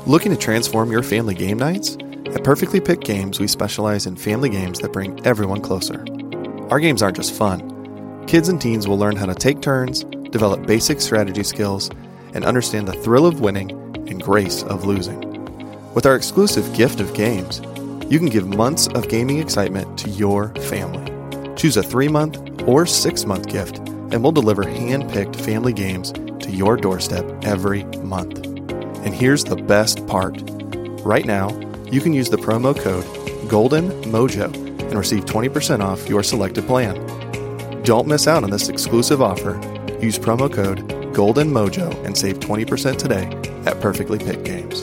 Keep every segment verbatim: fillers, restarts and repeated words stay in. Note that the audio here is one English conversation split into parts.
Looking to transform your family game nights? At Perfectly Picked Games, we specialize in family games that bring everyone closer. Our games aren't just fun. Kids and teens will learn how to take turns, develop basic strategy skills, and understand the thrill of winning and grace of losing. With our exclusive gift of games, you can give months of gaming excitement to your family. Choose a three-month or six-month gift, and we'll deliver hand-picked family games to your doorstep every month. And here's the best part. Right now, you can use the promo code GOLDENMOJO and receive twenty percent off your selected plan. Don't miss out on this exclusive offer. Use promo code GOLDENMOJO and save twenty percent today at Perfectly Picked Games.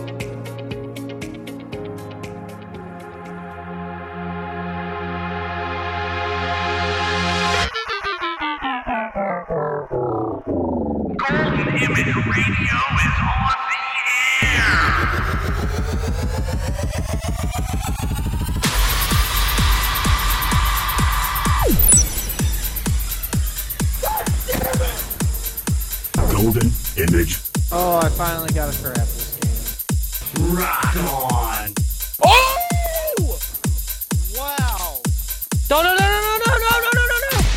Golden Image Radio is on the air. Golden Image. Oh, I finally got to craft this game. Rock on. Oh! Wow. No, no, no, no, no, no, no, no, no, no, no.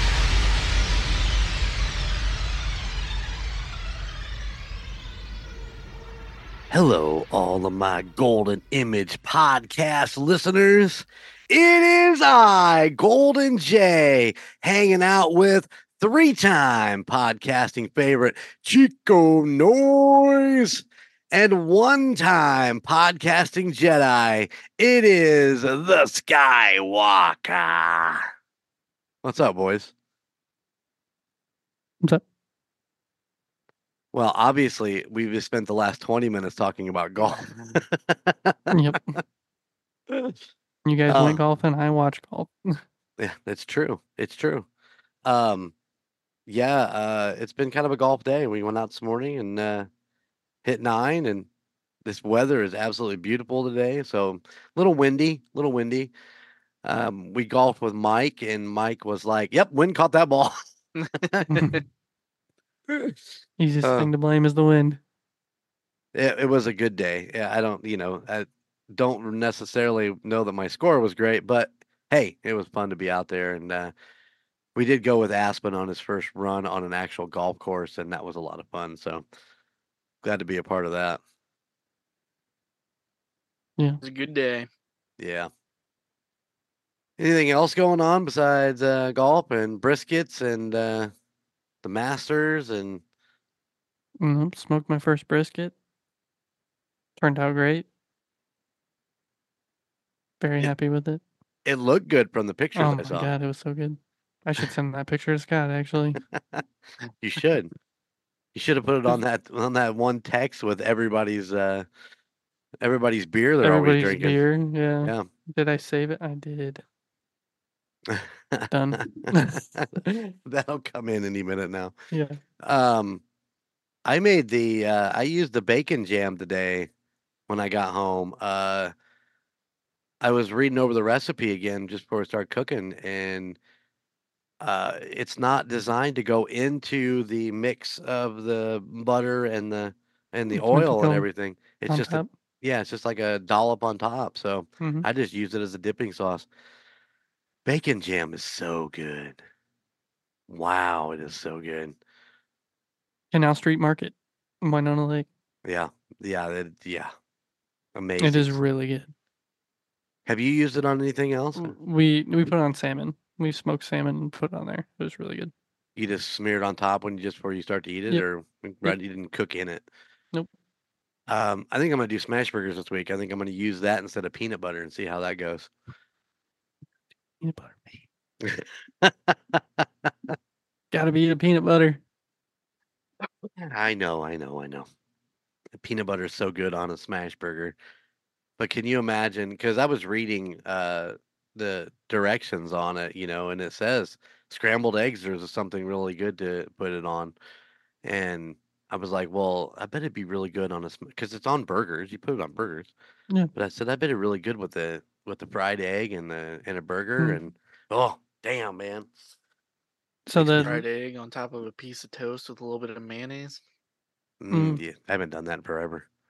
Hello, all of my Golden Image podcast listeners. It is I, Golden J, hanging out with three-time podcasting favorite Chico Noise and one-time podcasting Jedi. It is the Skywalker. What's up, boys? What's up? Well, obviously, we've just spent the last twenty minutes talking about golf. Yep. You guys Uh, went golfing. I watch golf. Yeah, it's true. It's true. Um, yeah, uh, it's been kind of a golf day. We went out this morning and uh, hit nine, and this weather is absolutely beautiful today. So a little windy, little windy. Um, we golfed with Mike, and Mike was like, "Yep, wind caught that ball." Easiest Uh, thing to blame is the wind. It, it was a good day. Yeah, I don't, you know, I don't necessarily know that my score was great, but hey, it was fun to be out there. And uh, we did go with Aspen on his first run on an actual golf course, and that was a lot of fun. So glad to be a part of that. It's a good day. Yeah. Anything else going on besides uh, golf and briskets and uh, the Masters and Mhm, smoked my first brisket. Turned out great. Very It- happy with it. it looked good from the pictures Oh I my saw. god, it was so good. I should send that picture to Scott, actually. You should. You should have put it on that on that one text with everybody's uh everybody's beer they're always Everybody's drinking. beer. Yeah. Yeah. Did I save it? I did. Done. That'll come in any minute now. Yeah. Um, I made the uh, I used the bacon jam today when I got home. Uh, I was reading over the recipe again just before I started cooking, and uh, it's not designed to go into the mix of the butter and the and the It's meant to oil and go everything. It's on just a, top. yeah, it's just like a dollop on top. So Mhm. I just use it as a dipping sauce. Bacon jam is so good. Wow, it is so good. Canal Street Market, in Winona Lake. Yeah, yeah, it, yeah. Amazing. It is really good. Have you used it on anything else? W- We we put it on salmon. We smoked salmon and put it on there. It was really good. You just smear it on top when you just before you start to eat it, Yep. or right, you didn't cook in it? Nope. Um, I think I'm gonna do smash burgers this week. I think I'm gonna use that instead of peanut butter and see how that goes. Peanut butter. Gotta be the peanut butter. I know, I know, I know. The peanut butter is so good on a smash burger. But can you imagine? Because I was reading uh, the directions on it, you know, and it says scrambled eggs is something really good to put it on. And I was like, well, I bet it'd be really good on a because it's on burgers. You put it on burgers. Yeah. But I said I bet it really good with the with the fried egg and the and a burger Mm. and oh damn man. So Makes me the Fried egg on top of a piece of toast with a little bit of mayonnaise. Mm, Mm. yeah, I haven't done that in forever.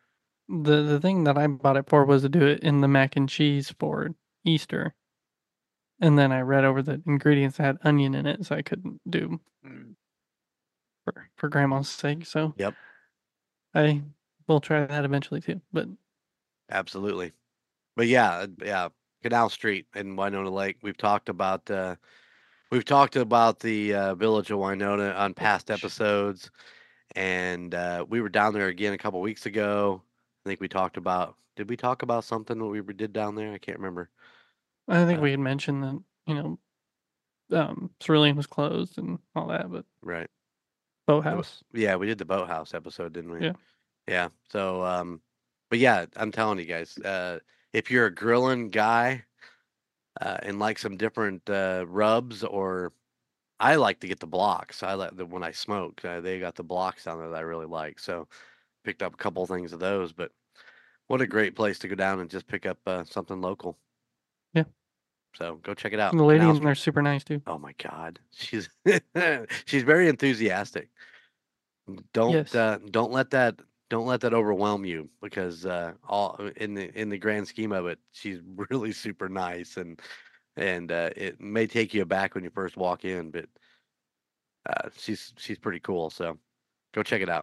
The the thing that I bought it for was to do it in the mac and cheese for Easter. And then I read over the ingredients that had onion in it, so I couldn't do Mm. for for grandma's sake. So Yep, I will try that eventually too. But absolutely. But yeah, uh, yeah, Canal Street in Winona Lake. We've talked about uh, we've talked about the uh, village of Winona on past episodes, and uh, we were down there again a couple weeks ago. I think we talked about. Did we talk about something that we did down there? I can't remember. I think Uh, we had mentioned that, you know, um, Cerulean was closed and all that, but right. Boathouse. Yeah, we did the boathouse episode, didn't we? Yeah. Yeah. So, um, but yeah, I'm telling you guys, uh, if you're a grilling guy uh, and like some different uh, rubs, or I like to get the blocks. I like the when I smoke, uh, they got the blocks down there that I really like. So, picked up a couple things of those. But what a great place to go down and just pick up uh, something local. Yeah. So go check it out. And the lady Canal in Street. there is super nice too. Oh my God, she's she's very enthusiastic. Don't Yes. uh, don't let that don't let that overwhelm you because uh, all in the in the grand scheme of it, she's really super nice and and uh, it may take you aback when you first walk in, but uh, she's she's pretty cool. So go check it out.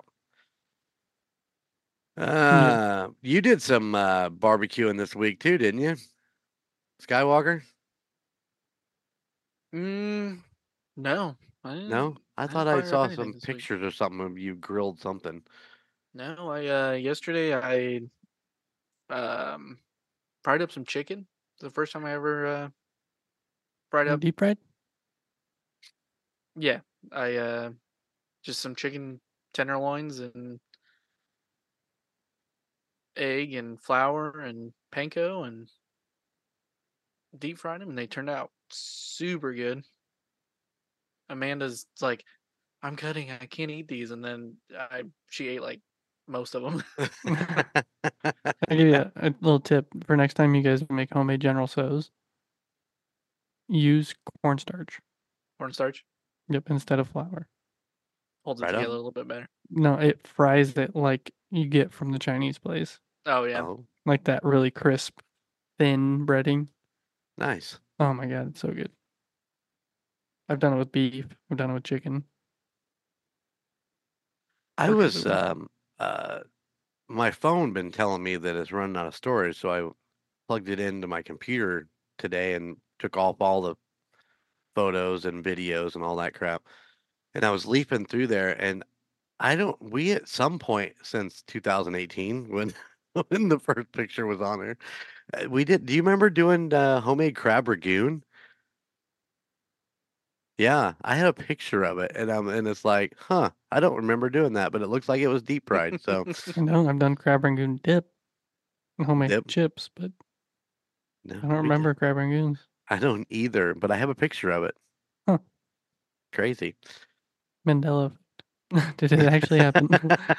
Yeah. Uh, you did some uh, barbecuing this week too, didn't you, Skywalker? Mm, no, I No, didn't. I I thought didn't I fire up saw anything some this week. pictures or something of you grilled something. No, I uh yesterday I um fried up some chicken. It's the first time I ever uh fried up. Deep fried? Yeah, I uh just some chicken tenderloins and egg and flour and panko and deep fried them, and they turned out super good. Amanda's like, I'm cutting. I can't eat these, and then I she ate like most of them. I'll give you a, a little tip for next time you guys make homemade General So's. Use cornstarch. Cornstarch Yep, instead of flour. holds it Right together on. a little bit better. No, it fries it like you get from the Chinese place. Oh yeah, Oh, Like that really crisp, thin breading. nice. Oh my god, it's so good. I've done it with beef. I've done it with chicken. I Works was really well. um uh my phone been telling me that it's running out of storage, so I plugged it into my computer today and took off all the photos and videos and all that crap. And I was leafing through there, and I don't. We at some point since two thousand eighteen, when when the first picture was on there, uh, we did. Do you remember doing uh, homemade crab ragoon? Yeah, I had a picture of it, and um, and it's like, huh, I don't remember doing that, but it looks like it was deep fried. So I know I've done crab rangoon dip and homemade dip. chips, but No, I don't we did. remember crab rangoons. I don't either, but I have a picture of it. Huh. Crazy. Mandela effect. Did it actually happen?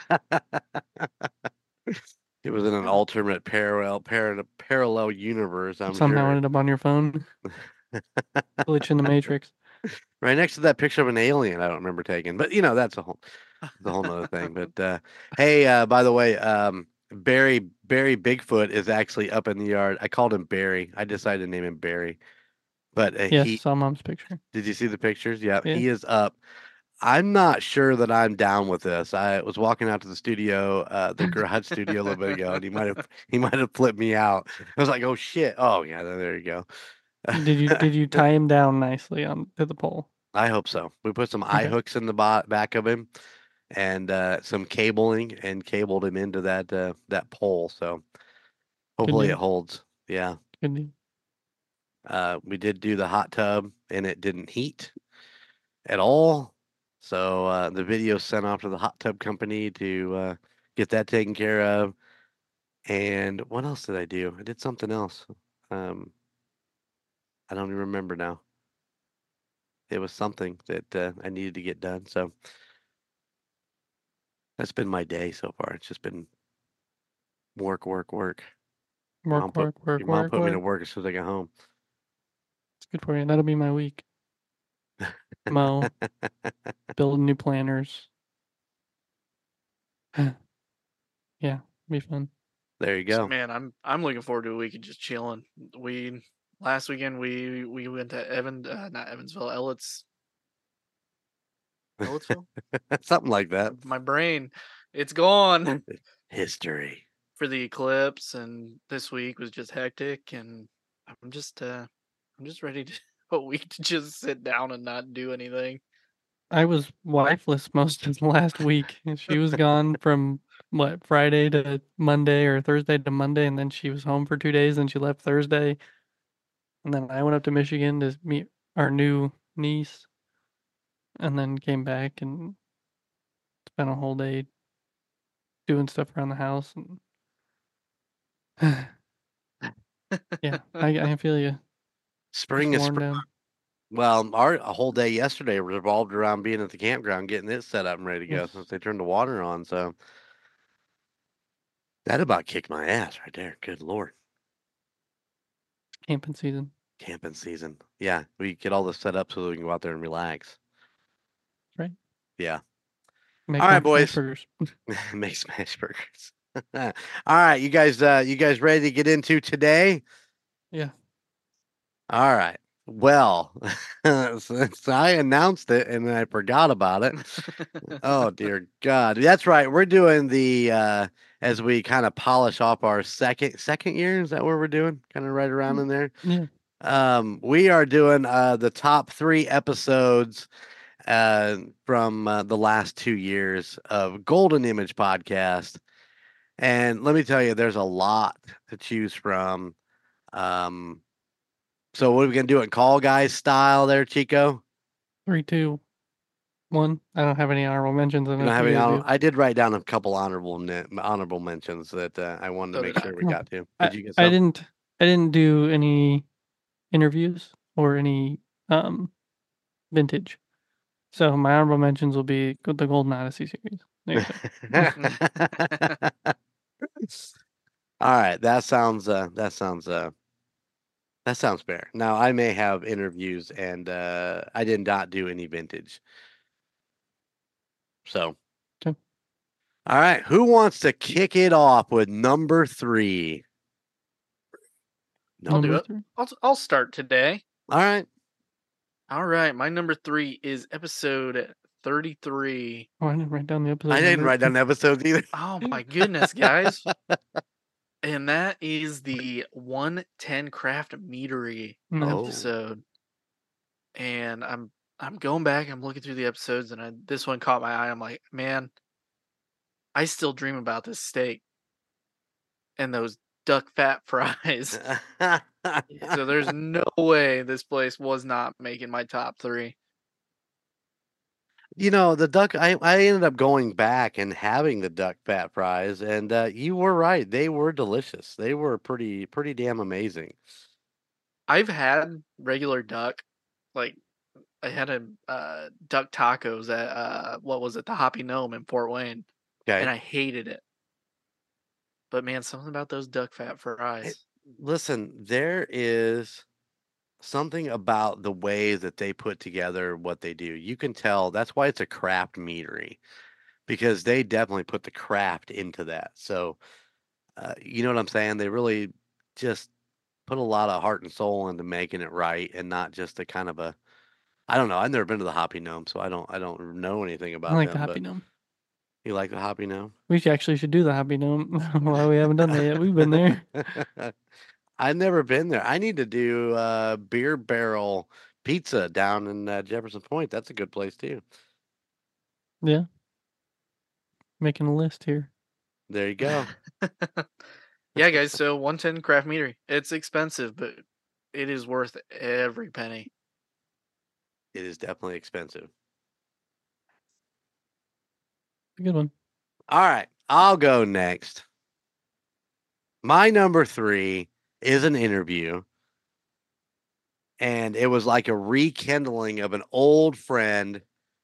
It was in an alternate parallel par- parallel universe, I'm Somehow sure. ended up on your phone. Glitch in the matrix. Right next to that picture of an alien I don't remember taking. But you know, that's a whole the whole nother thing. But uh hey, uh by the way, um Barry Barry Bigfoot is actually up in the yard. I called him Barry. I decided to name him Barry. But uh, Yes, he saw mom's picture. did you see the pictures? Yeah, Yeah. he is up. I'm not sure that I'm down with this. I was walking out to the studio, uh, the garage studio a little bit ago, and he might have he might have flipped me out. I was like, "Oh shit! Oh yeah, there you go." Did you did you tie him down nicely on to the pole? I hope so. We put some eye Okay. hooks in the bo- back of him, and uh, some cabling, and cabled him into that uh, that pole. So hopefully it deal. holds. Yeah. Good deal. Uh, we did do the hot tub, and it didn't heat at all. So uh, the video sent off to the hot tub company to uh, get that taken care of. And what else did I do? I did something else. Um, I don't even remember now. It was something that uh, I needed to get done. So that's been my day so far. It's just been work, work, work. Your mom Work, put work, work, your mom work, put me to work. work as soon as I got home. It's good for you. That'll be my week. Mow, build new planners. Yeah, be fun. There you So, go. man, I'm I'm looking forward to a week of just chilling. We last weekend we we went to Evan, uh, not Evansville, Ellet's, Ellettsville. Something like that. My brain, it's gone History. for the eclipse, and this week was just hectic, and I'm just uh I'm just ready to a week to just sit down and not do anything. I was wifeless most of the last week. and She was gone from what Friday to Monday or Thursday to Monday, and then she was home for two days. And she left Thursday, and then I went up to Michigan to meet our new niece, and then came back and spent a whole day doing stuff around the house. And yeah, I I feel you. Spring Just is worn spring. down. Well, our a whole day yesterday revolved around being at the campground, getting it set up and ready to go Yes. since they turned the water on. So that about kicked my ass right there. Good Lord. Camping season. Camping season. Yeah. We get all this set up so that we can go out there and relax. Right. Yeah. Make All right, more smash boys. burgers. Make smash burgers. All right, you guys uh you guys ready to get into today? Yeah. All right. Well, since I announced it and then I forgot about it. Oh dear God. That's right. We're doing the uh as we kind of polish off our second second year. Is that what we're doing? Kind of right around in there. Yeah. Um, we are doing uh the top three episodes uh from uh, the last two years of Golden Image Podcast. And let me tell you, there's a lot to choose from. Um, so what are we gonna do it call guys style there, Chico? Three, two, one. I don't have any honorable mentions You unless don't have you any guys honor- do. I did write down a couple honorable ne- honorable mentions that uh, I wanted to So make did I. sure we No, got to. Did I, you get I some? didn't I didn't do any interviews or any um vintage. So my honorable mentions will be the Golden Odyssey series. There you go. All right, that sounds uh that sounds uh that sounds fair. Now I may have interviews and uh I did not do any vintage. So Okay. all right, who wants to kick it off with number three? I'll do Number it. three. I'll I'll start today. All right. All right, my number three is episode thirty-three. Oh, I didn't write down the episode. I didn't number. write down the episodes either. Oh my goodness, guys. And that is the one ten craft meadery No. Oh. episode. And I'm I'm going back, I'm looking through the episodes, and I, this one caught my eye. I'm like, man, I still dream about this steak and those duck fat fries. So there's no way this place was not making my top three. You know, the duck, I, I ended up going back and having the duck fat fries, and uh, you were right. They were delicious. They were pretty, pretty damn amazing. I've had regular duck, like I had a uh, duck tacos at uh, what was it, the Hoppy Gnome in Fort Wayne, Okay. and I hated it. But man, something about those duck fat fries. Listen, there is something about the way that they put together what they do. You can tell that's why it's a craft meadery, because they definitely put the craft into that. So, uh, you know what I'm saying? They really just put a lot of heart and soul into making it right, and not just a kind of a. I don't know. I've never been to the Hoppy Gnome, so I don't. I don't know anything about I like them. the Hoppy but Gnome. You like the Hoppy Gnome? We should actually should do the Hoppy Gnome. Why we haven't done that yet? We've been there. I've never been there. I need to do uh, Beer Barrel Pizza down in uh, Jefferson Point. That's a good place too. Yeah. Making a list here. There you go. Yeah, guys. So one ten craft meadery. It's expensive, but it is worth every penny. It is definitely expensive. A good one. All right, I'll go next. My number three is an interview, and it was like a rekindling of an old friend.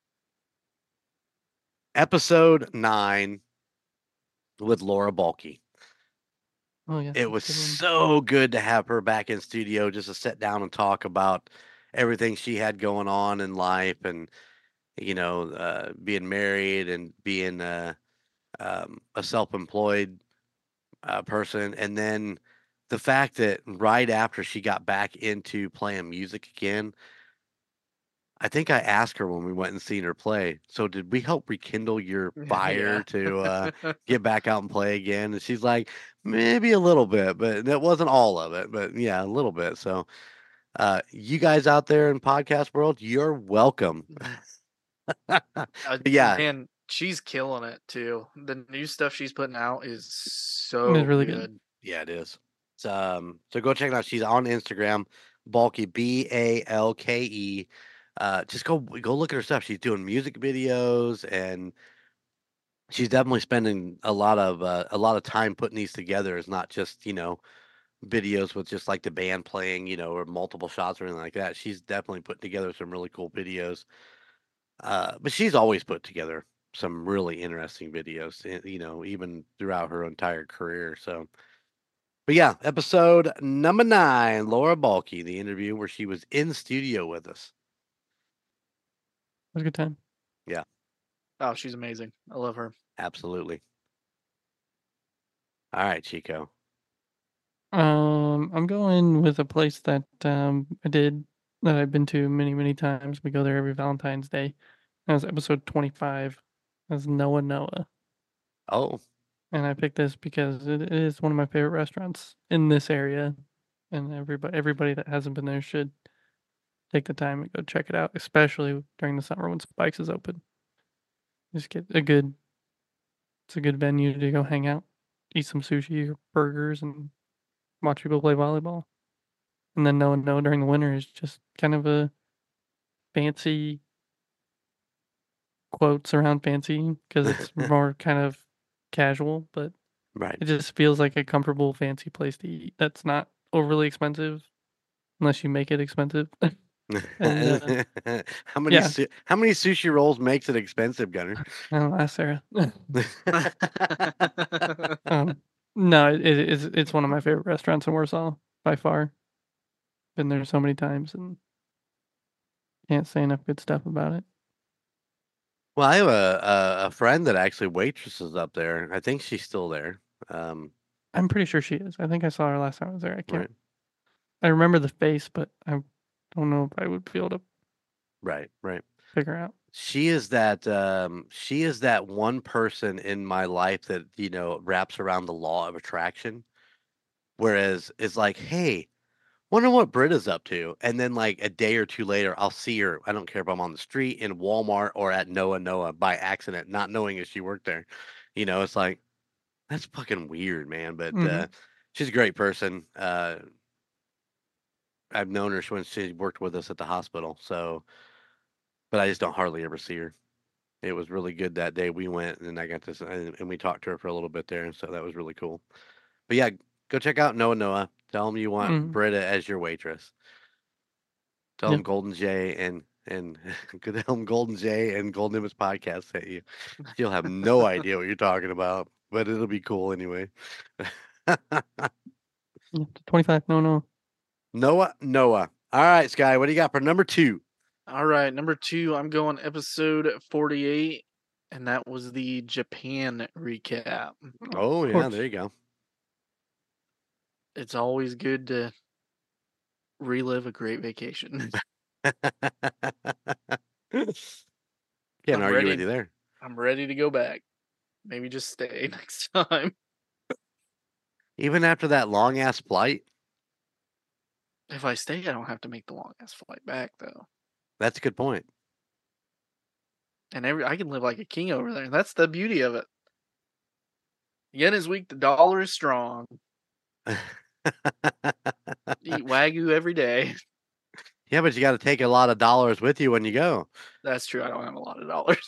Episode nine with Laura Balke. Oh yeah. It was so good to have her back in studio just to sit down and talk about everything she had going on in life, and you know, uh, being married and being uh, um, a self-employed uh, person, and then the fact that right after she got back into playing music again, I think I asked her when we went and seen her play, "So did we help rekindle your fire Yeah. to uh, get back out and play again?" And she's like, "Maybe a little bit, but that wasn't all of it, but yeah, a little bit." So, uh, you guys out there in podcast world, you're welcome. Uh, But yeah, man, she's killing it too. The new stuff she's putting out is It's so really good. good. yeah, it is. So, um, so go check it out. She's on Instagram, Balky B A L K E. Uh, just go go look at her stuff. She's doing music videos, and she's definitely spending a lot of uh, a lot of time putting these together. It's not just, you know, videos with just like the band playing, you know, or multiple shots or anything like that. She's definitely putting together some really cool videos. Uh, but she's always put together some really interesting videos, eh, you know, even throughout her entire career. So, but yeah, episode number nine, Laura Balky, the interview where she was in studio with us. It was a good time. Yeah, Oh, she's amazing. I love her. absolutely. All right, Chico. Um, I'm going with a place that um I did that I've been to many, many times. We go there every Valentine's Day. That was episode twenty-five. That's Noah Noah. Oh, And I picked this because it is one of my favorite restaurants in this area. And everybody everybody that hasn't been there should take the time and go check it out, especially during the summer when Spikes is open. Just get a good it's a good venue to go hang out, eat some sushi or burgers and watch people play volleyball. And then No No during the winter is just kind of a fancy quotes around fancy because it's more kind of casual, but right. it just feels like a comfortable, fancy place to eat that's not overly expensive unless you make it expensive. And uh, how many yeah, su- how many sushi rolls makes it expensive, Gunner? I don't know, ask Sarah. um, no, it, it is it's one of my favorite restaurants in Warsaw by far. Been there so many times and can't say enough good stuff about it. Well, I have a, a a friend that actually waitresses up there. I think she's still there. Um, I'm pretty sure she is. I think I saw her last time I was there. I can't. right, I remember the face, but I don't know if I would be able to right, right. figure out. She is that um she is that one person in my life that, you know, wraps around the law of attraction. Whereas it's like, hey, wonder what Britta's up to. And then like a day or two later, I'll see her. I don't care if I'm on the street, in Walmart, or at Noah Noah by accident, not knowing if she worked there. You know, it's like that's fucking weird, man. But Mhm. uh she's a great person. Uh I've known her when she worked with us at the hospital. So but I just don't hardly ever see her. It was really good that day we went, and I got this, and, and we talked to her for a little bit there, so that was really cool. But yeah, go check out Noah Noah. Tell him you want Mhm. Britta as your waitress. Tell him Yep. Golden Jay and and tell him Golden Jay and Golden Image podcast sent you. She'll have no idea what you're talking about, but it'll be cool anyway. Yeah, twenty-five. No, no. Noah Noah. All right, Sky, what do you got for number two? All right, number two, I'm going episode forty-eight, and that was the Japan recap. Oh Of yeah, course. there you go. It's always good to relive a great vacation. Can't I'm argue ready. with you there. I'm ready to go back. Maybe just stay next time. Even after that long ass flight, If I stay, I don't have to make the long ass flight back though. that's a good point. And every I can live like a king over there. That's the beauty of it. Yen is weak, the dollar is strong. Eat Wagyu every day. Yeah, but you got to take a lot of dollars with you when you go. That's true. I don't have a lot of dollars.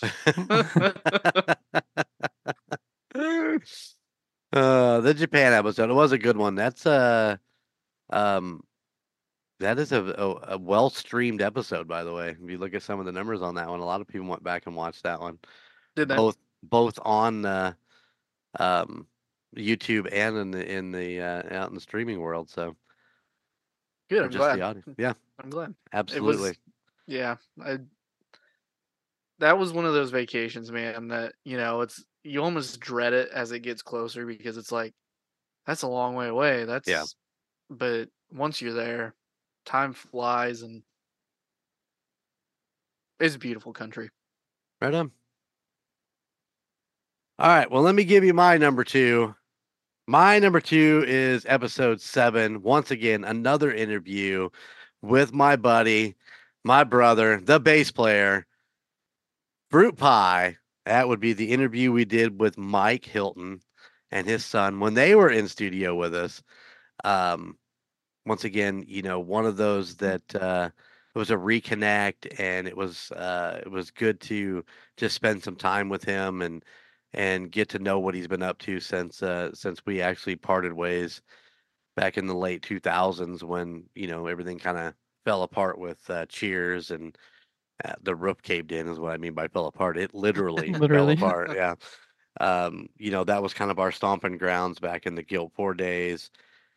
uh, the Japan episode, it was a good one. That's uh, um, that is a, a, a well streamed episode, by the way. If you look at some of the numbers on that one, a lot of people went back and watched that one. Did that? Both both on uh, um, YouTube and in the in the uh, out in the streaming world. So Good. or I'm just glad. the audio. Yeah, I'm glad. absolutely. It was, yeah. I, that was one of those vacations, man, that, you know, it's, you almost dread it as it gets closer because it's like, That's a long way away. Yeah. That's but once you're there, time flies and it's a beautiful country. Right on. All right. Well, let me give you my number two. My number two is episode seven. Once again, another interview with my buddy, my brother, the bass player, Fruit Pie. That would be the interview we did with Mike Hilton and his son when they were in studio with us. Um, once again, you know, one of those that uh, it was a reconnect, and it was uh, it was good to just spend some time with him and and get to know what he's been up to since uh, since we actually parted ways back in the late two thousands when you know everything kind of fell apart with uh, Cheers and uh, the roof caved in is what I mean by fell apart. It literally fell Literally. apart. Yeah. Um, you know, that was kind of our stomping grounds back in the Guilt Four days.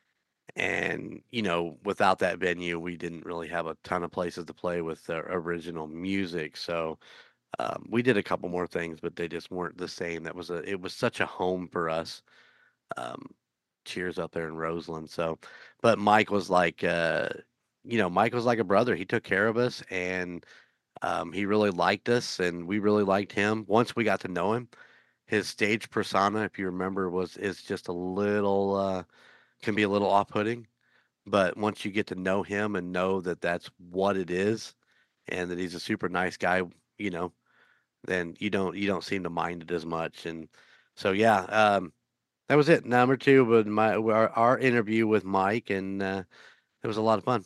And, you know, without that venue, we didn't really have a ton of places to play with the original music. So um, we did a couple more things, but they just weren't the same. That was a, it was such a home for us. Um, Cheers up there in Roseland. So, but Mike was like, uh, you know, Mike was like a brother. He took care of us, and um, he really liked us, and we really liked him. Once we got to know him, his stage persona, if you remember, was is just a little uh, can be a little off-putting. But once you get to know him and know that that's what it is, and that he's a super nice guy, you know, then you don't you don't seem to mind it as much. And so yeah, um, that was it. Number two was my our, our interview with Mike, and uh, it was a lot of fun.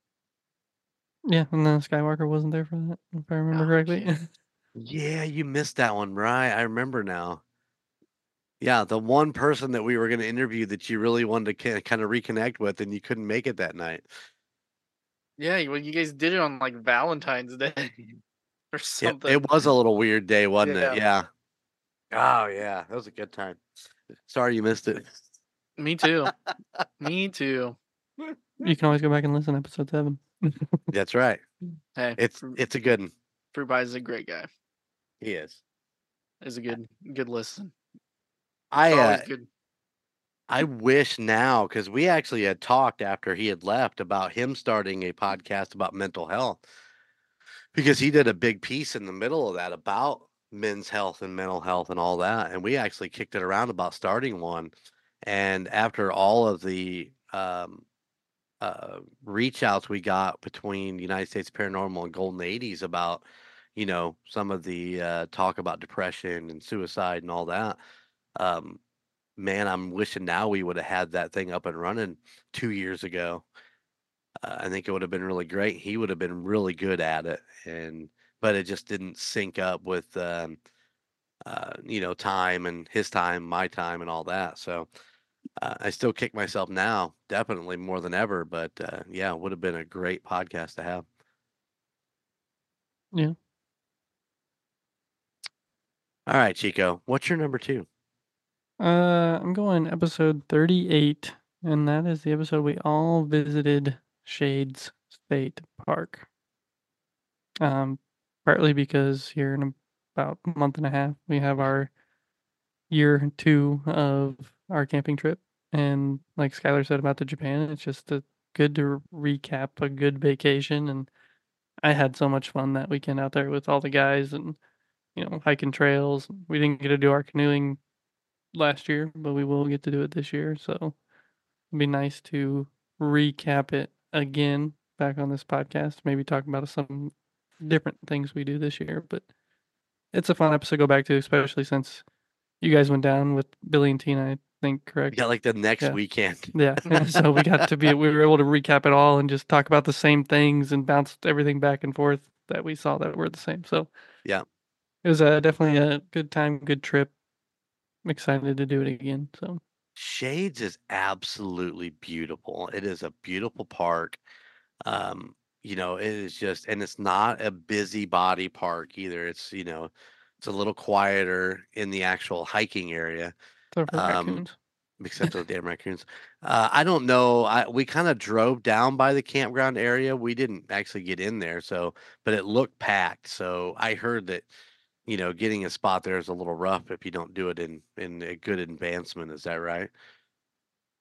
Yeah, and then Skywalker wasn't there for that, if I remember Oh, correctly. yeah. Yeah, you missed that one, right? I remember now. Yeah, the one person that we were going to interview that you really wanted to kind of reconnect with, and you couldn't make it that night. Yeah, well, you guys did it on like Valentine's Day or It, something. it was a little weird day, wasn't it? Yeah. Yeah. Oh yeah, that was a good time. Sorry you missed it. Me too. Me too. You can always go back and listen to episode seven. That's right. Hey, It's Fruit, it's a good one. Fruit Pie is a great guy. He is. It's a good good listen. I It's uh, always good. I wish now, because we actually had talked after he had left about him starting a podcast about mental health, because he did a big piece in the middle of that about men's health and mental health and all that, and we actually kicked it around about starting one. And after all of the um, uh, reach outs we got between United States Paranormal and Golden eighties about, you know, some of the uh, talk about depression and suicide and all that. Um, man, I'm wishing now we would have had that thing up and running two years ago. Uh, I think it would have been really great. He would have been really good at it, and but it just didn't sync up with um, uh, you know, time and his time, my time, and all that. So uh, I still kick myself now, definitely more than ever. But uh, yeah, it would have been a great podcast to have. Yeah. All right, Chico, what's your number two? Uh, I'm going episode thirty-eight, and that is the episode we all visited Shades State Park. Um, partly because here in about a month and a half, we have our year two of our camping trip. And like Skylar said about the Japan, it's just a, good to recap a good vacation. And I had so much fun that weekend out there with all the guys and, you know, hiking trails. We didn't get to do our canoeing last year, but we will get to do it this year. So it'd be nice to recap it again back on this podcast. Maybe talk about some different things we do this year. But it's a fun episode to go back to, especially since you guys went down with Billy and Tina, I think, correct? Yeah, like the next Yeah. weekend. Yeah. So we got to be, we were able to recap it all and just talk about the same things and bounce everything back and forth that we saw that were the same. So Yeah. it was a, definitely a good time, good trip. I'm excited to do it again. So Shades is absolutely beautiful. It is a beautiful park. Um, you know, it is just, and it's not a busybody park either. It's, you know, it's a little quieter in the actual hiking area, so for the um, raccoons. except for the damn raccoons. Uh, I don't know. I we kind of drove down by the campground area. We didn't actually get in there, so but it looked packed. So I heard that, you know, getting a spot there is a little rough if you don't do it in in a good advancement. Is that right?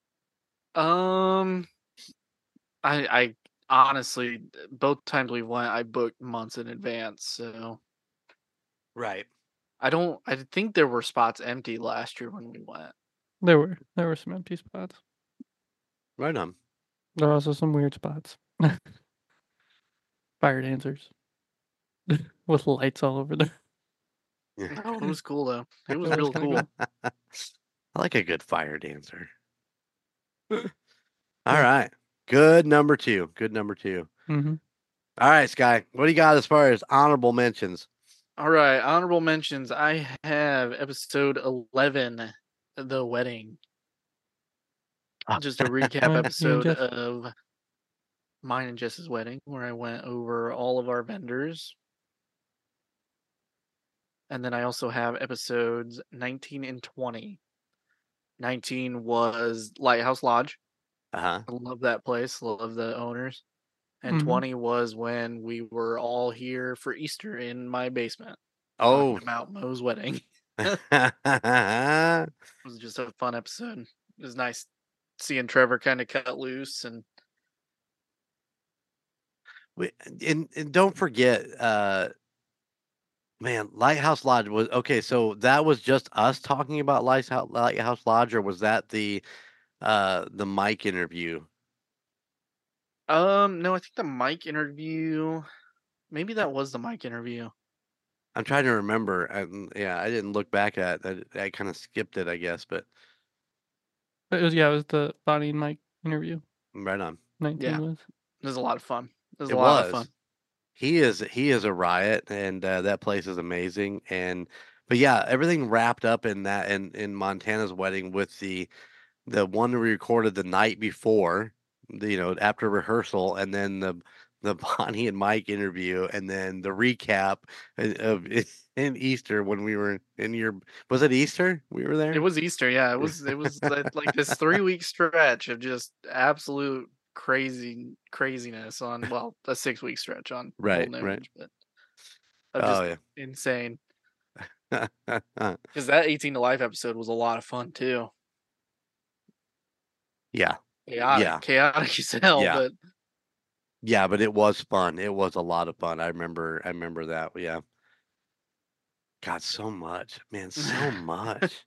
Um, I I honestly both times we went, I booked months in advance, so Right. I don't. I think there were spots empty last year when we went. There were there were some empty spots. Right on. There were also some weird spots. Fire dancers with lights all over there. No, it was cool though. It was That was real kinda cool. good. I like a good fire dancer. All Yeah. right. Good number two. Good number two. Mm-hmm. All right, Sky. What do you got as far as honorable mentions? All right, honorable mentions. I have episode eleven, the wedding. Just a recap Oh, you and episode Jess. of mine and Jess's wedding, where I went over all of our vendors. And then I also have episodes nineteen and twenty. nineteen was Lighthouse Lodge. Uh-huh. I love that place, love the owners. And Mhm. twenty was when we were all here for Easter in my basement Oh. talking about Mo's wedding. It was just a fun episode. It was nice seeing Trevor kind of cut loose and We- and, and don't forget, uh, man, Lighthouse Lodge was okay. So that was just us talking about Lighthouse Lighthouse Lodge, or was that the uh the mic interview? um no, I think the mic interview, maybe that was the mic interview. I'm trying to remember. And yeah, I didn't look back at it. I, I kind of skipped it, I guess, but It was yeah, it was the Bonnie and Mike interview. right on. Nineteen Yeah. was. It was a lot of fun. It was It a lot was. of fun. He is he is a riot, and uh, that place is amazing. And but yeah, everything wrapped up in that in in Montana's wedding with the the one we recorded the night before, the, you know, after rehearsal, and then the the Bonnie and Mike interview, and then the recap of of in Easter when we were in your was it Easter we were there? It was Easter, yeah. It was it was like like this three week stretch of just absolute crazy craziness on well, a six week stretch on Right, Golden right. Image, but of just Oh insane. yeah. Because that eighteen to Life episode was a lot of fun too. Yeah. Chaotic, Yeah. chaotic as hell, Yeah. but Yeah, but it was fun. It was a lot of fun. I remember I remember that. Yeah. God, so much. Man, so much.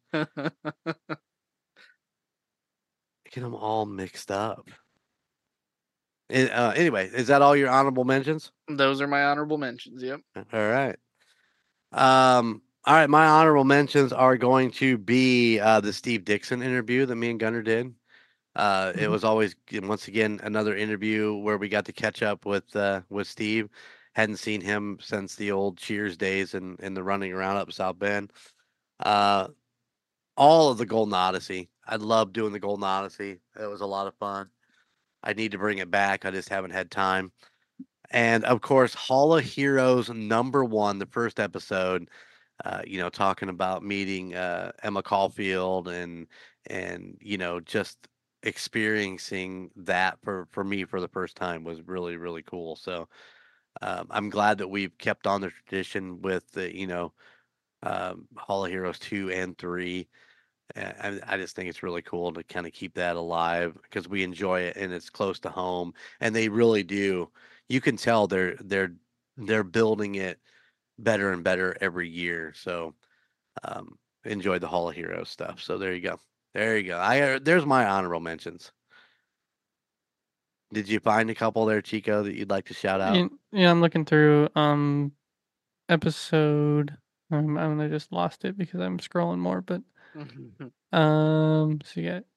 Get them all mixed up. And, uh, anyway, is that all your honorable mentions? those are my honorable mentions. Yep. All right. Um, all right, my honorable mentions are going to be uh, the Steve Dixon interview that me and Gunnar did. Uh, it Mhm. was always once again another interview where we got to catch up with uh, with Steve. Hadn't seen him since the old Cheers days and and the running around up South Bend. Uh, all of the Golden Odyssey. I love doing the Golden Odyssey. It was a lot of fun. I need to bring it back. I just haven't had time. And of course, Hall of Heroes number one, the first episode. Uh, you know, talking about meeting uh, Emma Caulfield and and you know just experiencing that for for me for the first time was really really cool. So um, I'm glad that we've kept on the tradition with the you know um, Hall of Heroes two and three. Uh, I, I just think it's really cool to kind of keep that alive because we enjoy it and it's close to home. And they really do. You can tell they're they're they're building it better and better every year. So um, enjoyed the Hall of Heroes stuff. So there you go. There you go. I uh, there's my honorable mentions. Did you find a couple there, Chico, that you'd like to shout out? Yeah, yeah, I'm looking through um episode. Um, I mean, I just lost it because I'm scrolling more, but um, so you got.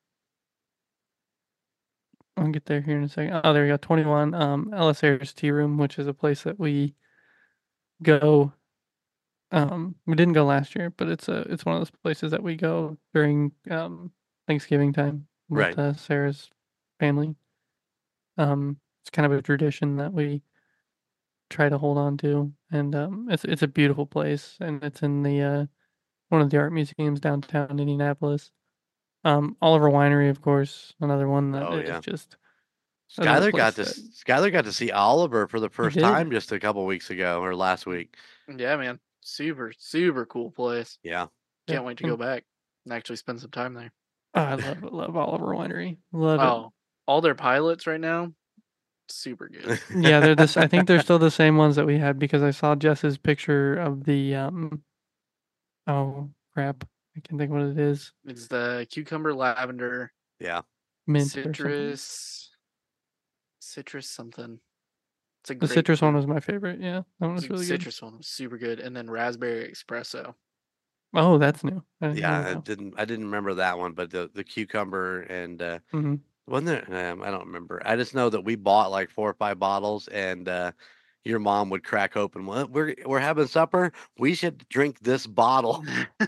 I'll get there here in a second. Oh, there we go. twenty-one. Um, Ellis Ayers Tea Room, which is a place that we go. Um, we didn't go last year, but it's a it's one of those places that we go during um Thanksgiving time with Right. uh, Sarah's family. Um, it's kind of a tradition that we try to hold on to, and um, it's it's a beautiful place, and it's in the uh one of the art museums downtown Indianapolis. Um, Oliver Winery, of course, another one that Oh is yeah. just another Skylar got to place s- that Skylar got to see Oliver for the first did. time just a couple weeks ago or last week. Yeah, man. Super, super cool place. Yeah. Yeah, Can't wait to and go back and actually spend some time there. Oh, I love love Oliver Winery. Love Oh, all their pilots right now, super good. it. Yeah, they're this. I think they're still the same ones that we had because I saw Jess's picture of the um. Oh crap! I can't think what it is. It's the cucumber lavender Yeah. Mint or something. citrus, citrus something. It's a The great citrus one fruit. was my favorite. Yeah, that one was The really good. citrus one was super good, and then raspberry espresso. Oh, that's new. I didn't Yeah, know I that. didn't I didn't remember that one, but the the cucumber and uh Mm-hmm. wasn't there um, I don't remember. I just know that we bought like four or five bottles and uh your mom would crack open, "What? We're we're having supper. We should drink this bottle."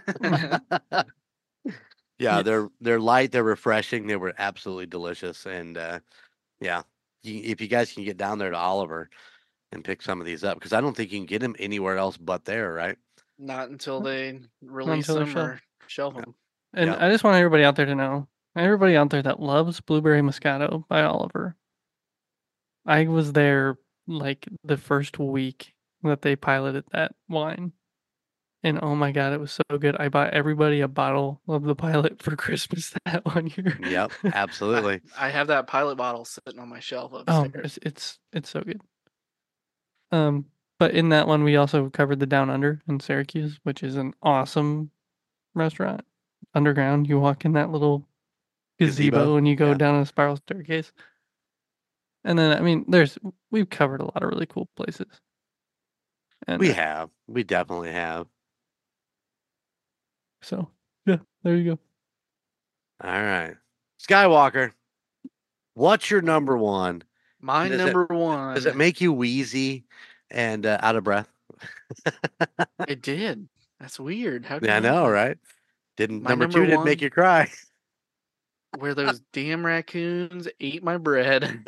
Yeah, Yeah. they're they're light, they're refreshing, they were absolutely delicious, and uh, yeah, you, if you guys can get down there to Oliver and pick some of these up, because I don't think you can get them anywhere else but there, right? Not until they release until they're them shelved. or shelf Yeah. them. And Yeah. I just want everybody out there to know, everybody out there that loves Blueberry Moscato by Oliver. I was there like the first week that they piloted that wine. And oh my god, it was so good. I bought everybody a bottle of the pilot for Christmas that one year. Yep, I, absolutely. I have that pilot bottle sitting on my shelf Oh, upstairs. it's, it's it's so good. Um, but in that one we also covered the Down Under in Syracuse, which is an awesome restaurant. Underground, you walk in that little gazebo, Gazebo? and you go Yeah. down a spiral staircase. And then I mean, there's we've covered a lot of really cool places. And We uh, have. We definitely have. so yeah, there you go. All right. Skywalker, what's your number one? My Does it- number one. Does it make you wheezy and uh, out of breath? It did. That's weird. How Yeah, I can you- know, right? Didn't My number, number two didn't make one- you cry. Where those damn raccoons ate my bread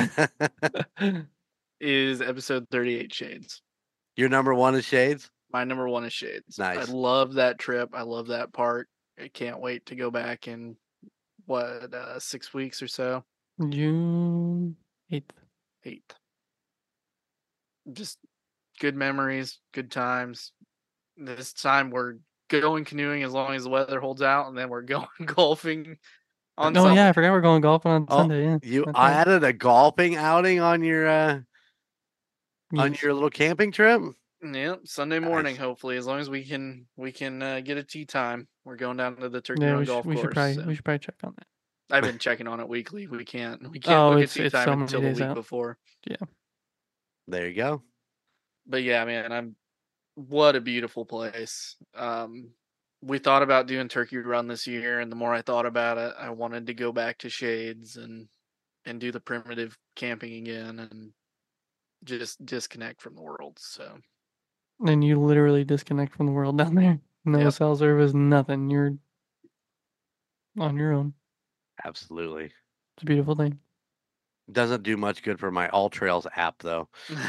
is episode thirty-eight Shades. Your number one is Shades? My number one is Shades. I Nice. love that trip. I love that park. I can't wait to go back in what uh, six weeks or so. June eighth. Eighth. Just good memories, good times. This time we're going canoeing as long as the weather holds out, and then we're going golfing on Oh yeah, I Sunday. forgot we're going golfing on Oh, Sunday. Yeah, You that's right. added a golfing outing on your uh, on Yes. your little camping trip? Yep, Sunday morning. Nice. Hopefully, as long as we can, we can uh, get a tee time. We're going down to the Turkey Yeah, Run we should, Golf we Course. should probably so- we should probably check on that. I've been checking on it weekly. We can't. We can't Oh, book it's- a tee it's time so many until the days week out. before. There you go. But yeah, man, I'm. What a beautiful place. Um, we thought about doing Turkey Run this year, and the more I thought about it, I wanted to go back to Shades and and do the primitive camping again and just disconnect from the world. So And you literally disconnect from the world down there. No Yep. cell service, nothing. You're on your own. Absolutely. It's a beautiful thing. Doesn't do much good for my All Trails app though.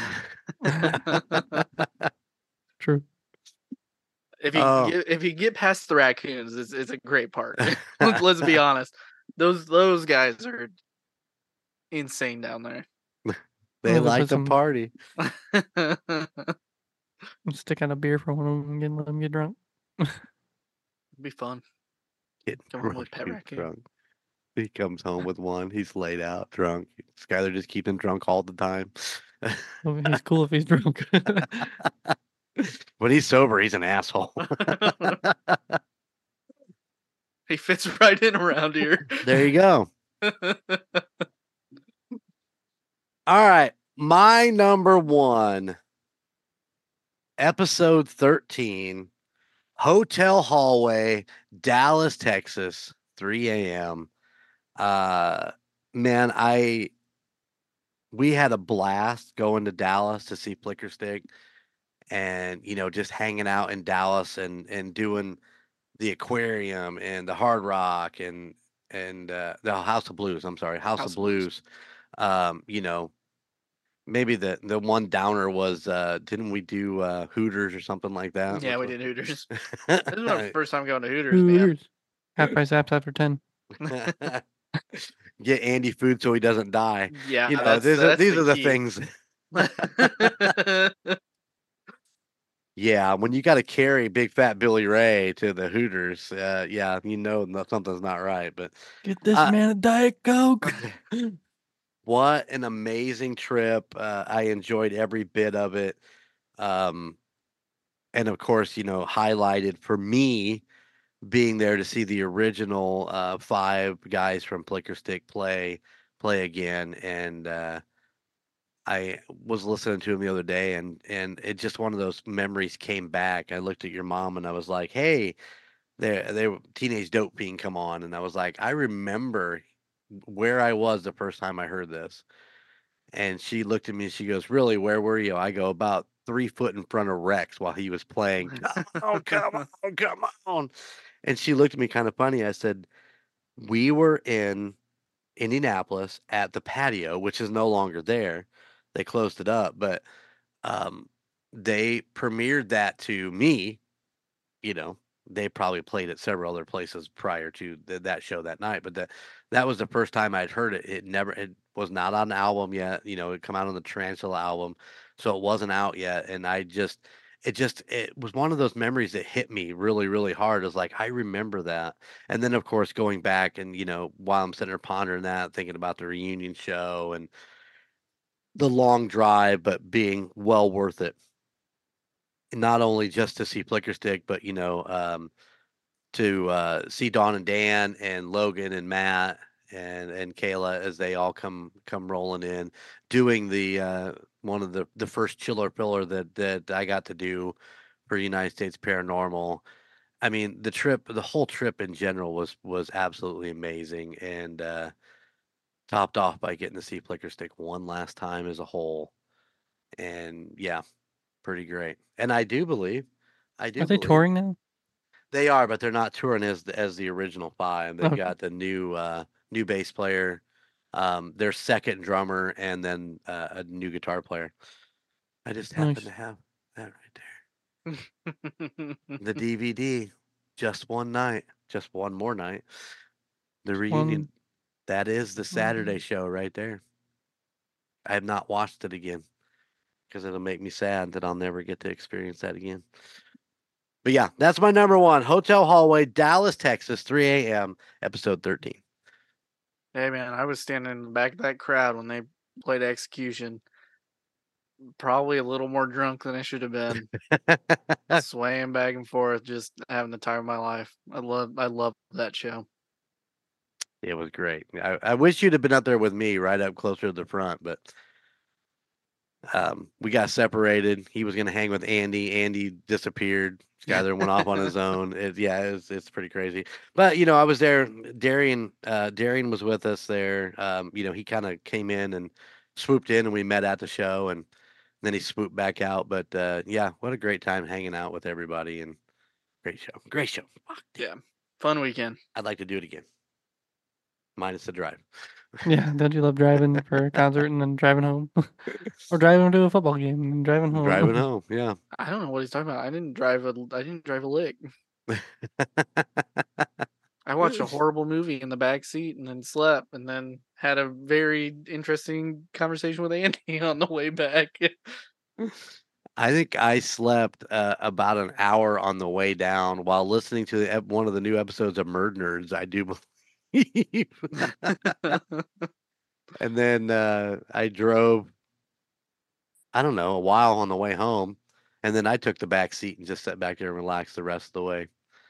True. if you Oh. get, if you get past the raccoons, it's it's a great park. let's, let's be honest. Those those guys are insane down there. They Well, they like put to some- party. Stick out a beer for one of them and get, let them get drunk. Be fun. Get Come on with drunk, Pet get Raccoon. drunk. He comes home with one. He's laid out, drunk. Skylar just keeps him drunk all the time. Well, he's cool if he's drunk. When he's sober, he's an asshole. He fits right in around here. There you go. All right. My number one, episode thirteen, Hotel Hallway, Dallas, Texas, three a.m. Uh, man, I we had a blast going to Dallas to see Flicker Stick, and you know, just hanging out in Dallas and and doing the aquarium and the Hard Rock and and uh, the House of Blues. I'm sorry, House, House of of Blues. Blues. Um, you know, maybe the the one downer was uh, didn't we do uh, Hooters or something like that? Yeah, we Which did Hooters. was- This is my first time going to Hooters, man. Hooters. Half price apps after ten. Get Andy food so he doesn't die. Yeah, You know, that's, these are that's these the are the key. things. Yeah, when you got to carry big fat Billy Ray to the Hooters, uh, yeah, you know no- something's not right. But Get this uh, man a Diet Coke. what an amazing trip! Uh, I enjoyed every bit of it. Um, and of course, you know, highlighted for me being there to see the original uh, five guys from Flicker Stick play play again, and uh, I was listening to him the other day, and and it just one of those memories came back. I looked at your mom and I was like, "Hey, they they were Teenage Dope Fiend come on," and I was like, "I remember where I was the first time I heard this." And she looked at me and she goes, "Really? Where were you?" I go, "About three foot in front of Rex while he was playing." Come on, come on, come on. And she looked at me kind of funny. I said, "We were in Indianapolis at the patio, which is no longer there. They closed it up, but um, they premiered that to me. You know, they probably played it several other places prior to th- that show that night, but that that was the first time I'd heard it. It never, it was not on the album yet. You know, it come out on the Tarantula album, so it wasn't out yet. And I just, it just, it was one of those memories that hit me really, really hard. It was like I remember that, and then of course going back and you know while I'm sitting there pondering that, thinking about the reunion show and the long drive, but being well worth it. Not only just to see Flicker Stick, but you know, um, to uh, see Dawn and Dan and Logan and Matt and and Kayla as they all come come rolling in, doing the uh, one of the the first chiller filler that that I got to do for United States Paranormal. I mean, the trip, the whole trip in general was was absolutely amazing, and uh, topped off by getting to see Flicker Stick one last time as a whole. And yeah, pretty great. And I do believe, I Are do they believe touring now? they are, but they're not touring as the, as the original five. They've Okay. got the new uh, new bass player, um, their second drummer, and then uh, a new guitar player. I just happen to Nice. have that right there. The D V D, just one night, just one more night. The Just reunion. one. That is the Saturday one- show right there. I have not watched it again because it'll make me sad that I'll never get to experience that again. But yeah, that's my number one. Hotel Hallway, Dallas, Texas, three a m, episode thirteen. Hey man, I was standing in the back of that crowd when they played Execution. Probably a little more drunk than I should have been, swaying back and forth, just having the time of my life. I love, I love that show. It was great. I, I wish you'd have been up there with me right up closer to the front, but um, we got separated. He was going to hang with Andy. Andy disappeared. Skyler went off on his own. It, yeah, it's it's pretty crazy. But you know, I was there. Darian, uh, Darian was with us there. Um, you know, he kind of came in and swooped in, and we met at the show, and then he swooped back out. But uh, yeah, what a great time hanging out with everybody, and great show. Great show. Fuck, Yeah, fun weekend. I'd like to do it again, minus the drive. Yeah, don't you love driving for a concert and then driving home? Or driving to a football game and then driving Driving home? home, yeah. I don't know what he's talking about. I didn't drive a, I didn't drive a lick. I watched a horrible movie in the back seat and then slept, and then had a very interesting conversation with Andy on the way back. I think I slept uh, about an hour on the way down while listening to the, ep- one of the new episodes of Murd Nerds. I do believe, and then uh, I drove. I don't know a while on the way home, and then I took the back seat and just sat back there and relaxed the rest of the way,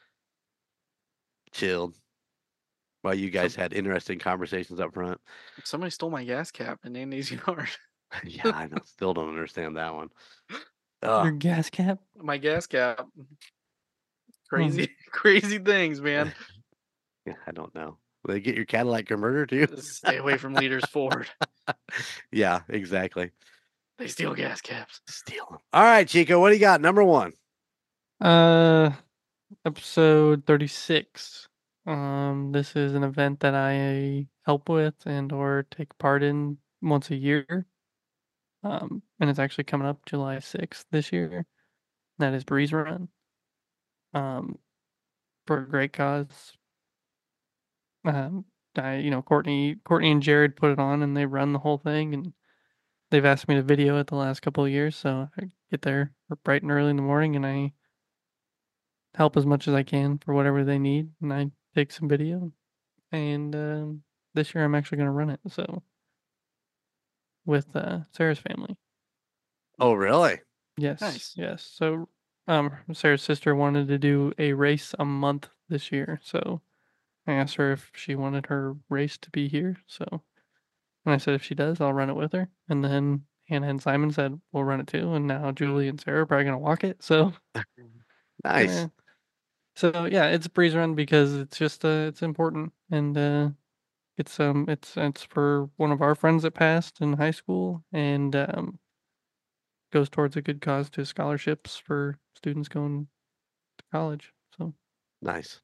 chilled while you guys Some, had interesting conversations up front. somebody stole my gas cap in Andy's yard. Yeah, I know, still don't understand that one. Your Ugh. gas cap? My gas cap. Oh, Crazy, crazy things, man. Yeah, I don't know. Will they get your Cadillac converter too? Stay away from Leaders Ford. Yeah, exactly. They steal gas caps. Steal them. All right, Chico, what do you got? Number one. Uh, episode thirty-six. Um, this is an event that I help with and or take part in once a year. Um, and it's actually coming up July sixth this year. That is Breeze Run. Um, for a great cause. Um, I, you know, Courtney, Courtney and Jared put it on, and they run the whole thing, and they've asked me to video it the last couple of years, so I get there bright and early in the morning, and I help as much as I can for whatever they need, and I take some video. And um, this year I'm actually going to run it, so with uh, Sarah's family. Oh, really? Yes, Nice. yes. So, um, Sarah's sister wanted to do a race a month this year, so I asked her if she wanted her race to be here. So, and I said if she does, I'll run it with her. And then Hannah and Simon said we'll run it too. And now Julie and Sarah are probably gonna walk it. So, Nice. yeah. So yeah, it's a breeze run because it's just uh, it's important, and uh, it's um it's it's for one of our friends that passed in high school, and um goes towards a good cause to scholarships for students going to college. So, Nice.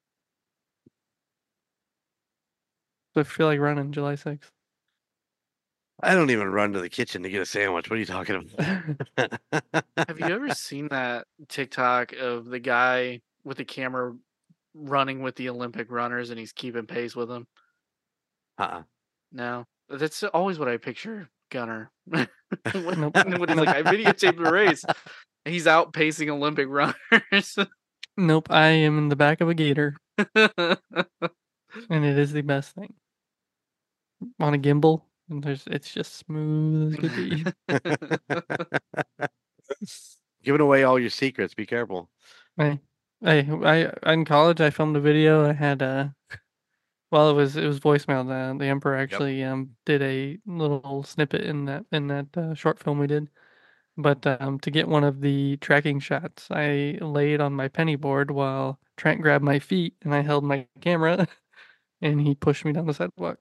so I feel like running July sixth. I don't even run to the kitchen to get a sandwich. What are you talking about? Have you ever seen that TikTok of the guy with the camera running with the Olympic runners and he's keeping pace with them? Uh-uh. No, that's always what I picture Gunner. when, Nope. when he's like, I videotaped the race. He's out pacing Olympic runners. Nope, I am in the back of a gator, and it is the best thing. On a gimbal, and there's it's just smooth as could be. Giving away all your secrets. Be careful. I, I, I in college I filmed a video. I had a, well, it was it was voicemail. The the Emperor actually um did a little snippet in that in that uh, short film we did. But um, to get one of the tracking shots, I laid on my penny board while Trent grabbed my feet, and I held my camera, and he pushed me down the sidewalk.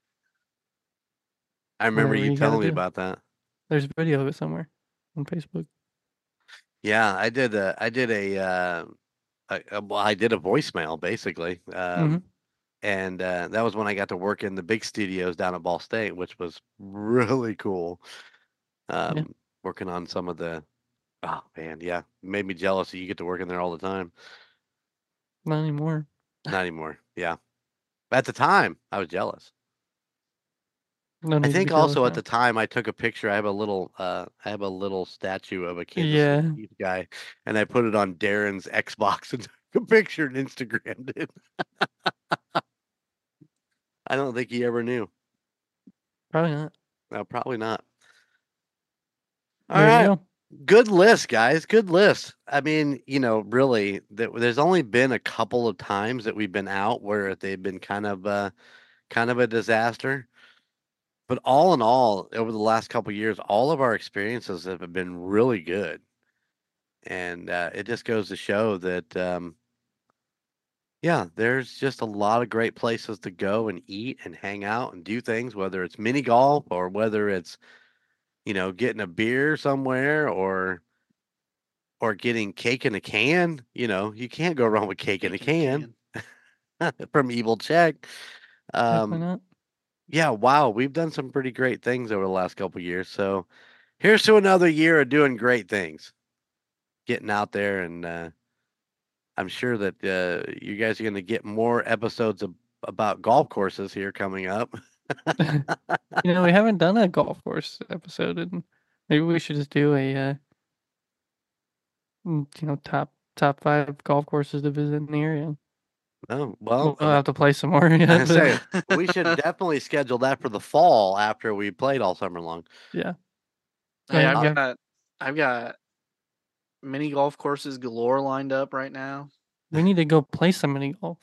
I remember Whatever you you gotta telling me do. about that. There's a video of it somewhere on Facebook. Yeah, I did a I did a uh a, a- well, I did a voicemail basically. Um Mhm. and uh that was when I got to work in the big studios down at Ball State, which was really cool. Um working on some of the oh man, yeah. Made me jealous that you get to work in there all the time. Not anymore. Not anymore. Yeah. At the time, I was jealous. No I need to be think jealous also at now. the time I took a picture. I have a little uh I have a little statue of a Kansas Yeah. City Chiefs guy, and I put it on Darren's Xbox and took a picture and Instagrammed it. I don't think he ever knew. Probably not. No, probably not. All There right. you go. Good list, guys. Good list. I mean, you know, really, th- there's only been a couple of times that we've been out where they've been kind of uh kind of a disaster. But all in all, over the last couple of years, all of our experiences have been really good. And uh, it just goes to show that, um, yeah, there's just a lot of great places to go and eat and hang out and do things, whether it's mini golf or whether it's, you know, getting a beer somewhere or or getting cake in a can. You know, you can't go wrong with cake, in a Cake in can from Evil Check. Definitely Um, not. yeah, wow, we've done some pretty great things over the last couple of years. So here's to another year of doing great things, getting out there, and uh, I'm sure that uh, you guys are going to get more episodes of, about golf courses here coming up. You know, we haven't done a golf course episode, and maybe we should just do a, uh, mm, you know, top top five golf courses to visit in the area. Oh, We'll, well, we'll have to play some more. Yeah, I but- say we should definitely schedule that for the fall after we played all summer long. yeah. Hey, Um, I've got I've got mini golf courses galore lined up right now. We need to go play some mini golf.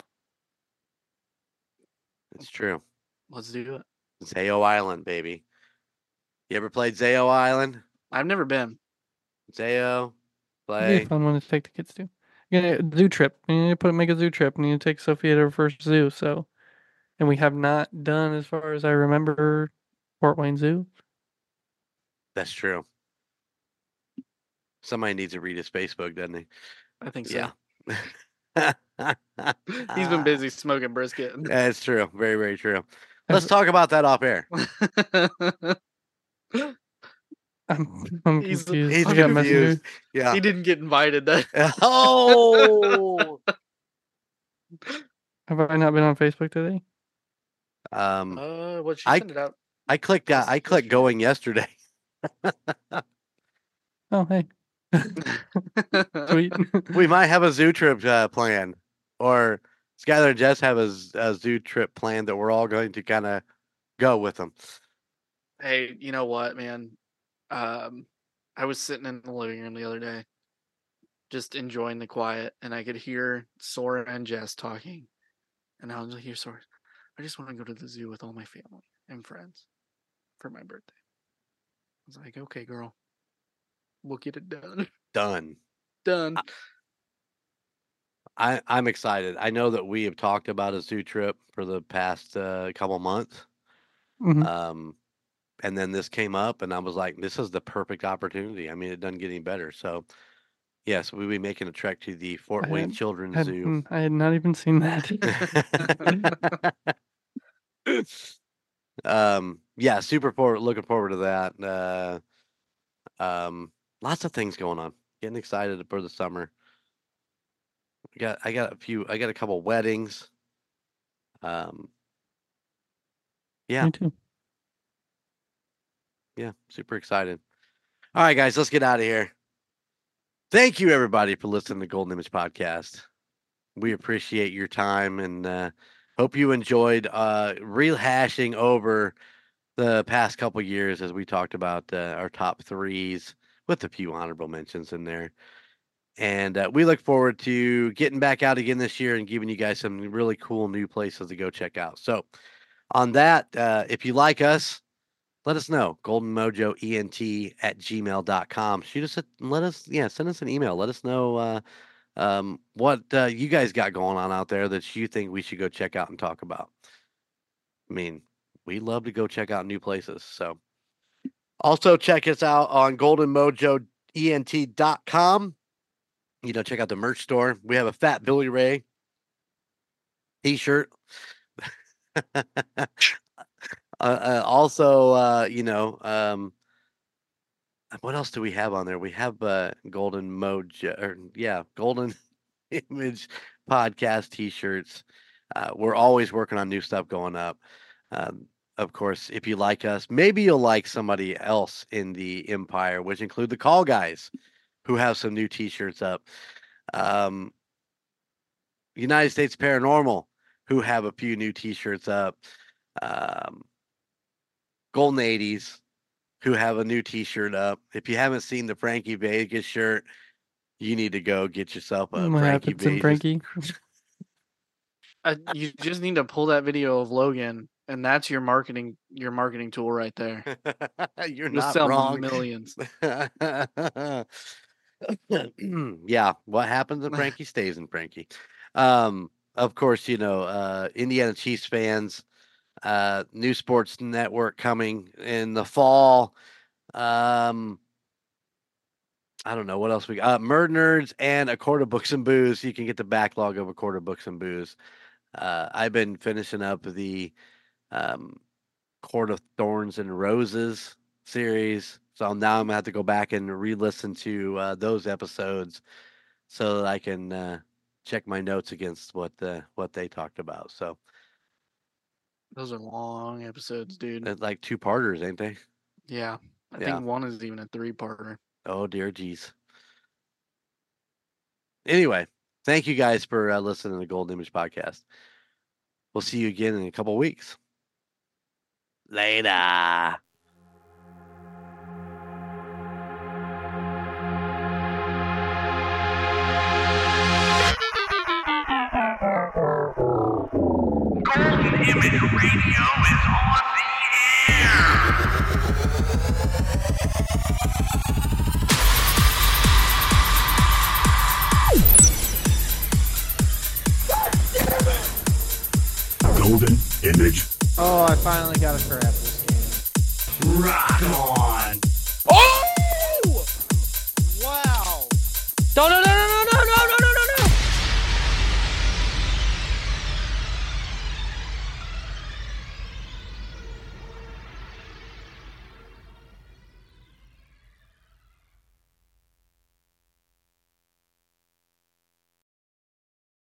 It's true. Let's do it. Zayo Island, baby. You ever played Zayo Island? I've never been. Zayo, It'd be a play. fun one to take the kids to. Yeah, zoo trip. We need to put make a zoo trip. We need to take Sophia to her first zoo. So, and we have not done, as far as I remember, Fort Wayne Zoo. That's true. Somebody needs to read his Facebook, doesn't he? I think so. Yeah. He's been busy smoking brisket. That's true. Very, very true. Let's talk about that off air. I'm, I'm He's- confused. He's I got confused. messages. Yeah. He didn't get invited. That Oh. Have I not been on Facebook today? um, uh, what she I- sent it out. I clicked. Uh, Yes, I clicked yesterday. going yesterday. Oh, hey. Sweet. We might have a zoo trip uh, planned, or Skylar and Jess have a, z- a zoo trip planned that we're all going to kind of go with them. Hey, you know what, man? Um, I was sitting in the living room the other day, just enjoying the quiet, and I could hear Sora and Jess talking. And I was like, "Here, Sora, I just want to go to the zoo with all my family and friends for my birthday." I was like, "Okay, girl, we'll get it done." Done. Done. I, I'm excited. I know that we have talked about a zoo trip for the past uh, couple months. Mhm. Um, and then this came up, and I was like, this is the perfect opportunity. I mean, it doesn't get any better. So, yes, we'll be making a trek to the Fort I Wayne had- Children's Had- Zoo. mm, I had not even seen that. um, yeah, super forward, looking forward to that. Uh, um, lots of things going on. Getting excited for the summer. I got, I got a few, I got a couple weddings. Um, yeah, Me too. yeah, super excited. All right, guys, let's get out of here. Thank you, everybody, for listening to Golden Image Podcast. We appreciate your time and uh, hope you enjoyed uh, rehashing over the past couple years as we talked about uh, our top threes with a few honorable mentions in there. And uh, we look forward to getting back out again this year and giving you guys some really cool new places to go check out. So, on that, uh, if you like us, let us know. Golden Mojo E N T at gmail dot com. Shoot us a, let us, yeah, send us an email. Let us know uh, um, what uh, you guys got going on out there that you think we should go check out and talk about. I mean, we love to go check out new places. So, also check us out on golden mojo E N T dot com. You know, check out the merch store. We have a Fat Billy Ray t-shirt. uh, uh, also, uh, you know, um, what else do we have on there? We have uh, Golden Mojo, or yeah, Golden Image Podcast t-shirts. Uh, we're always working on new stuff going up. Um, of course, if you like us, maybe you'll like somebody else in the Empire, which include the Call Guys, who have some new t-shirts up. Um, United States Paranormal, who have a few new t-shirts up. Um, Golden eighties, who have a new t-shirt up. If you haven't seen the Frankie Vegas shirt, you need to go get yourself a what Frankie happens in Vegas. Frankie? Uh, you just need to pull that video of Logan, and that's your marketing your marketing tool right there. You're You'll not sell wrong. millions. Yeah, what happens in Frankie stays in Frankie. Um, of course, you know, uh, Indiana Chiefs fans, uh, new sports network coming in the fall. Um, I don't know what else we got. Uh, Murd Nerds and A Court of Books and Booze. You can get the backlog of A Court of Books and Booze. Uh, I've been finishing up the um, Court of Thorns and Roses series. So now I'm going to have to go back and re-listen to uh, those episodes so that I can uh, check my notes against what the, what they talked about. So Those are long episodes, dude. it's like two parters, ain't they? Yeah. I Yeah. think one is even a three parter. Oh, dear geez. Anyway, thank you guys for uh, listening to the Golden Image Podcast. We'll see you again in a couple weeks. Later. Golden Image Radio is on the air. Golden Image. Oh, I finally got to grab this game. Rock on.